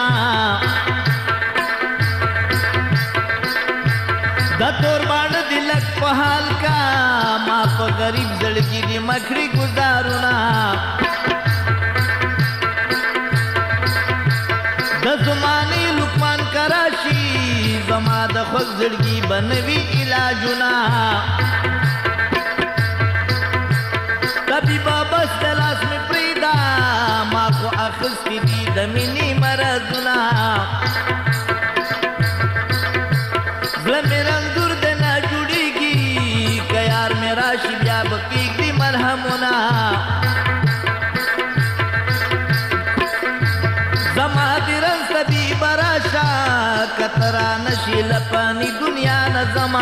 د تور باندې دلک په حال کا ما په غریب زړګي دی مخړي گزارونا د زماني لقمان کراشي زما د خوږ زړګي بنوي علاجونه طبيبا بس دلاس می پریدا ما کو اخذ کی دی دمینی مرضنا زلمی رنگور دنا جوڑی گی کیار میرا شی بیا بکی دی مرحمنا فانی دنیا نظما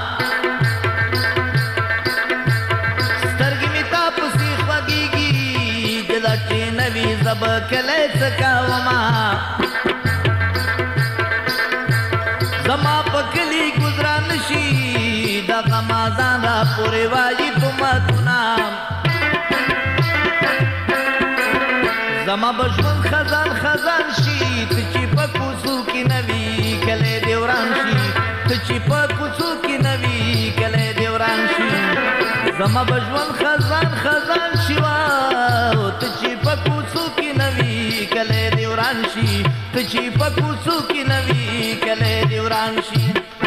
سترګې می تا پسې خوږیږي د لټې نوي زب کله څکاوما زما پکلی گزران شي دا غمازان را پورې وایي تمتونه زما بشون خزان خزان شي ته چې په کوڅو کې نوي کله دې وران شي ته چې په کوڅو کې نوي کله دې وران شي زما بشون خزان خزان شي واو ته چې په کوڅو کې نوي کله دې وران شي ته چې په کوڅو کې نوي کله دې وران شي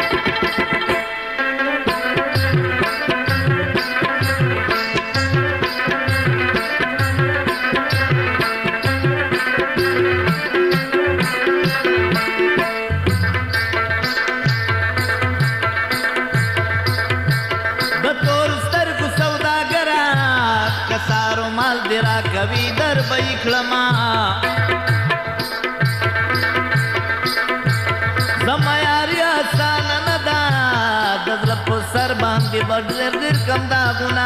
کوي در به کلمه زما یاري آسان نه ده د زړه په سر باندې به ډېر ډېر کم داغونه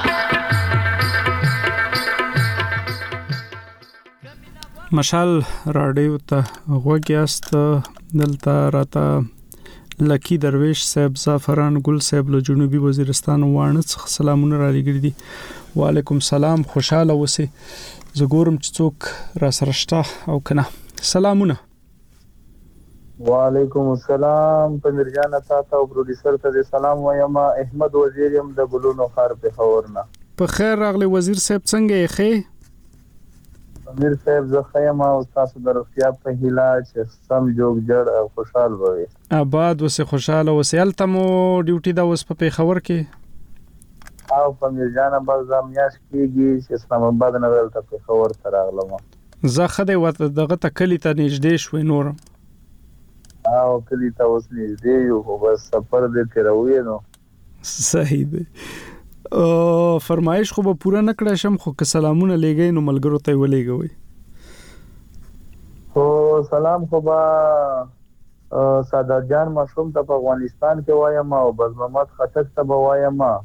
مشال راډیو ته غوږ یاست دلته راته لکی درویش صاحب زعفران ګل صاحب له جنوبي وزیرستان وانه څخه سلامونه را لګړي دي وعلیکم سلام خوشاله اوسئ زه ګورم چې څوک را سره شته او کنه سلامونه وعلیکم السلام پندرجان تاسو او پروډوسر ته سلام وایم احمد وزیر يم د ګلونو خار په خورنا په خیر راغلی وزیر صاحب څنګه یې ښه امیر صاحب زه خیم او تاسو د روغتیا په هیله چې سم جوړ جوړ او خوشحال وي آباد وسه خوشاله وسه الته مو ډیوټي دا وس په خبر کې او په میرجانه بازار میاش کېږي چې اسلام آباد نه ولته په خبر تر اغلم زه خدای وته دغه ته کلی ته نږدې شوې نور او کلی ته اوس نږدې یو خو بس سفر دې تیروي نو صحیح دی او فرمایش خو به پورا نکړه شم خو که سلامونه لګی نو ملګرو ته ولېګوي او سلام خو با ساده جان مشوم ته په افغانستان کې وایم او بز محمد خټک ته وایم او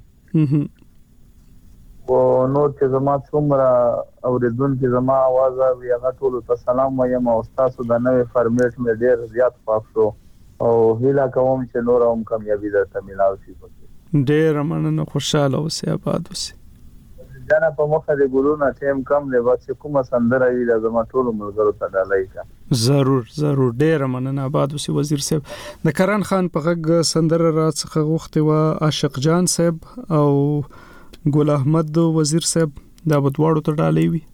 نور چې زما څومره اوریدون کې زما आवाज او هغه ټول ته سلام وایم او تاسو د نوې فارمیټ مې ډیر زیات خوښ شو او هیله کوم چې نور هم کامیابی درته ملاوي شي ډیر مننه خوشاله اوسئ آباد اوسئ جنا په مخه دی ګلونه ټیم کم دی بس کومه سندره وی لازم ټول ملګرو ته ډالای کا ضرور ضرور ډیر مننه آباد اوسئ وزیر صاحب د کران خان په غږ سندره را څخه غوښته و عاشق جان صاحب او ګل احمد وزیر صاحب دا بدواړو ته ډالای وی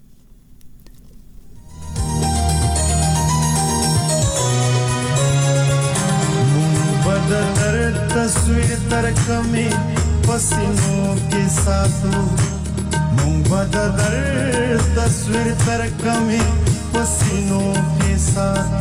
تصویر تر کمی پسینوں کے ساتھ مونگ بدر تصویر تر کمی پسینوں کے ساتھ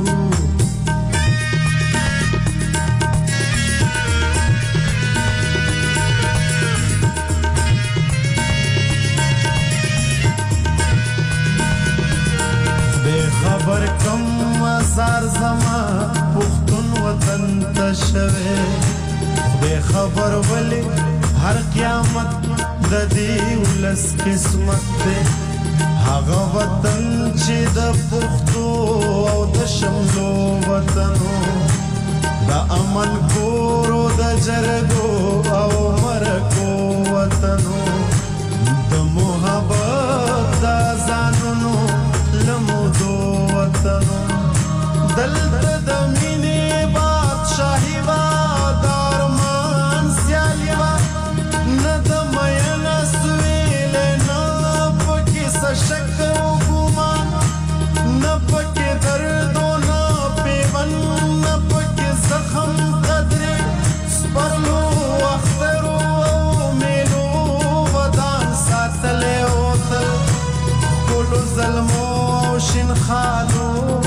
بے خبر کم ازار زمان پختون وطن تشوه بے خبر ولی ہر قیامت د دې ولس قسمت ده هغه وطن چې د پښتو او د شملو وطنو د امن کورو د جرګو او مرکو وطنو د محبت د ځانونو لمودو وطنو دلته د مینې بادشاہي وا دارمان سیالي وا نه د مین سویل نه پکې سشک او ګمان نه پکې درد او نه پیوند نه پکې زخم قدرې سپرلو اخترو او میلو ودان ساتلې او تل کولو ظلمو شین خالو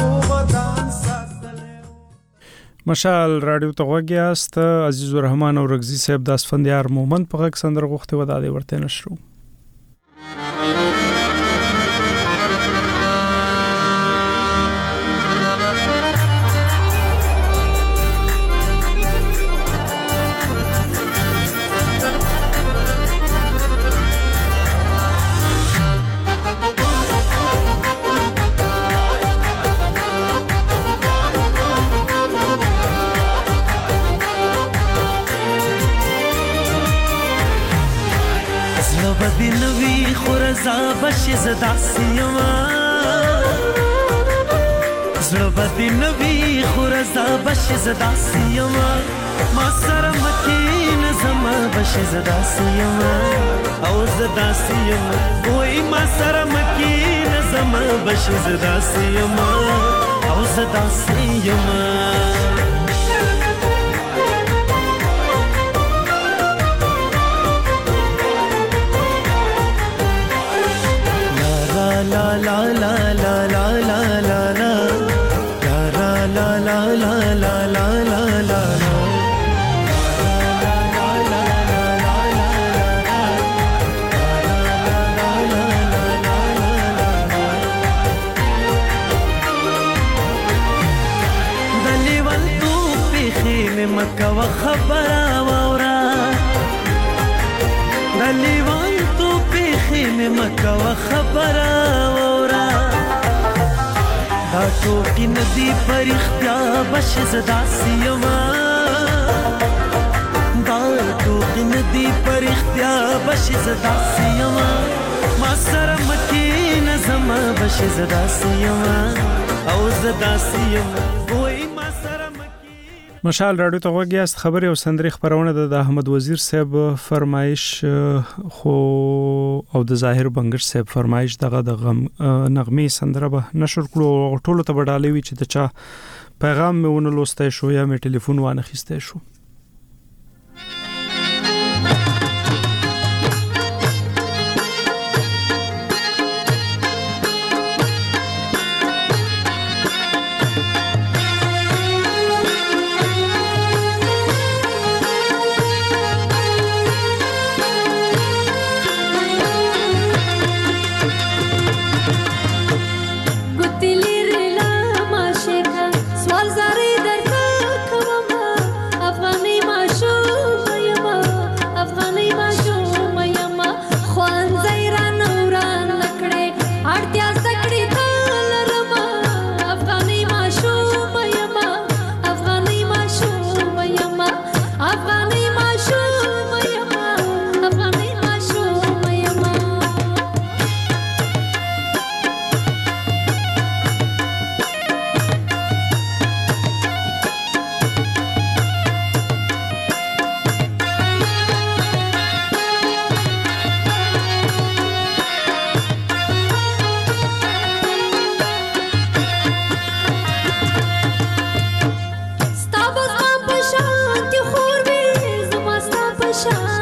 مشال رادیو ته وګیاست عزیز الرحمن او رغزی صاحب د اسفندیار مومند په غږ سندر غوښته و د ورته نشرو بدی نوی خورزا بشي زدا سیما زړه بدی نوی خورزا بشي زدا سیما ما سره مکین زما بشي زدا سیما او زدا سیما وای ما سره مکین زما بشي زدا سیما او زدا سیما La la la la la la la la la la la la la la la la دلیوان تو پیخین مکو خبره وورا دلیوان تو پیخین مکو خبره وورا دا ټوکی ندی پر اختیار بش زدا سیما دا ټوکی ندی پر اختیار بش زدا سیما ما سره مکین زما بش زدا سیما او زدا سیما وای ما سره مشال راډیو ته وګیاست خبري او سندري خبرونه د احمد وزیر صاحب فرمایش خو او د ظاهر بنگش صاحب فرمایش دغه د نغمه سندره به نشر کړو ټولو ته وډالې وی چې د چا پیغام مې ونه لوستای شو یا مې ټلیفون وانه خسته شو Shine.